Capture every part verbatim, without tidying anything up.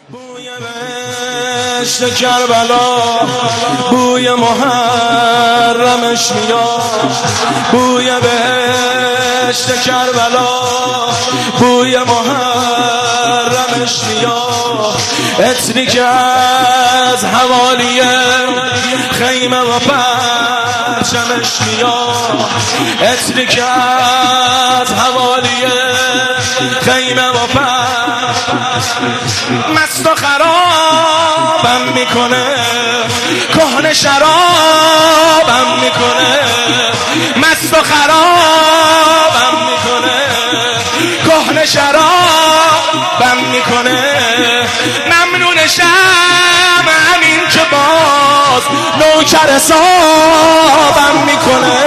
بوی بهشت کربلا، بوی محرمش میاد. بوی بهشت کربلا، بوی محرمش میاد. عطری که از حوالی خیمه و پرچمش میاد. عطری که از حوالی خیمه و پرچمش مست و خرابم میکنه، کهنه شرابم میکنه. مست و خرابم میکنه، کهنه شرابم میکنه. ممنونشم همین که باز نوکر حسابم میکنه.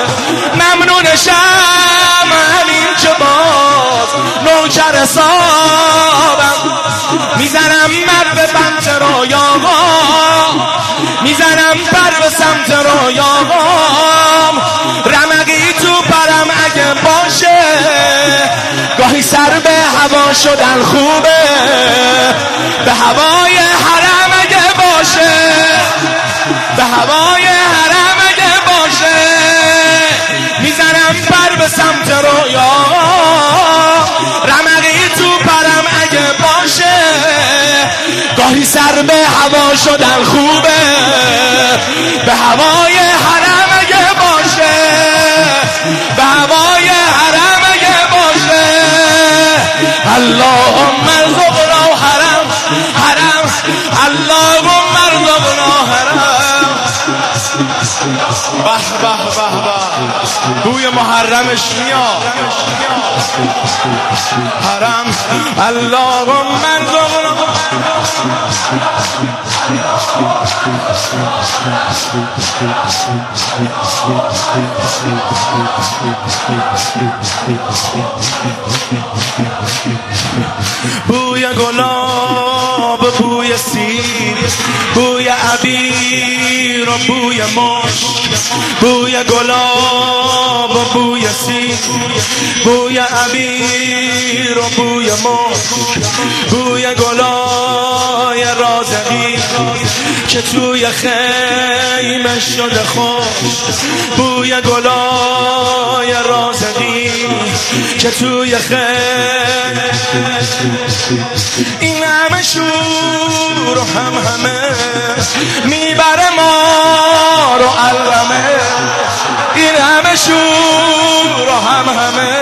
ممنونشم همین که باز نوکر حسابم. میزنم مر به سمت رویاهام، میزنم پر به سمت رویاهام. رمقی تو پرم اگه باشه، گاهی سر به هوا شدن خوبه. به هوای حرم اگه باشه، به هوای حرم اگه باشه. میزنم پر به سمت رویاهام. رمقی تو پرم اگه باشه، گاهی سر به هوا شدن خوبه. به هوای حرم اگه باشه، به هوای حرم اگه باشه. اللهم ارزقنا حرم، حرم. اللهم ارزقنا حرم. به به به به، بوی محرمش میاد. حرم. اللهم ارزقنا. بوی گلاب، بوی سیر، بوی عبیر و بوی مشک. بوی گلاب و بوی سیر، بوی عبیر و بوی مشک. بوی گلای رازقی که توی خیمه شده خوش. بوی گلای رازقی که توی خیمه. این همه شور و هم همه میبره ما رو علمه. این همه شور و هم همه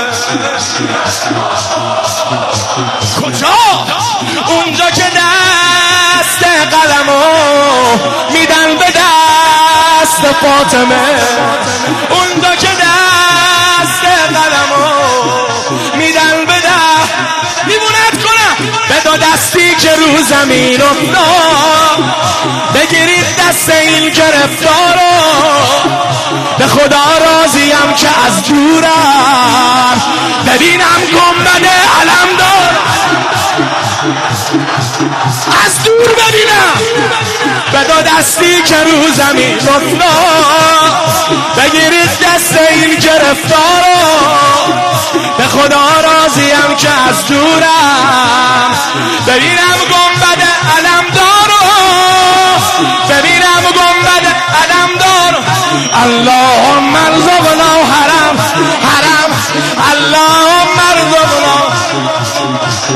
کجا؟ اونجا که دست قلمو میدن به دست فاطمه. اونجا که دست قلمو میدن به دست میموند کنم. به دو دستی که رو زمین افتاد، بگیرید دست این گرفتارو. به خدا راضیم که از دورم ببینم گنبد علمدار. از دور ببینم. به دو دستی که رو زمین افتاد، بگیرید دست این گرفتارو. به خدا راضیم که از دورم ببینم گنبد علمدارو. ببینم گنبد علمدار. اللهم ارزقنا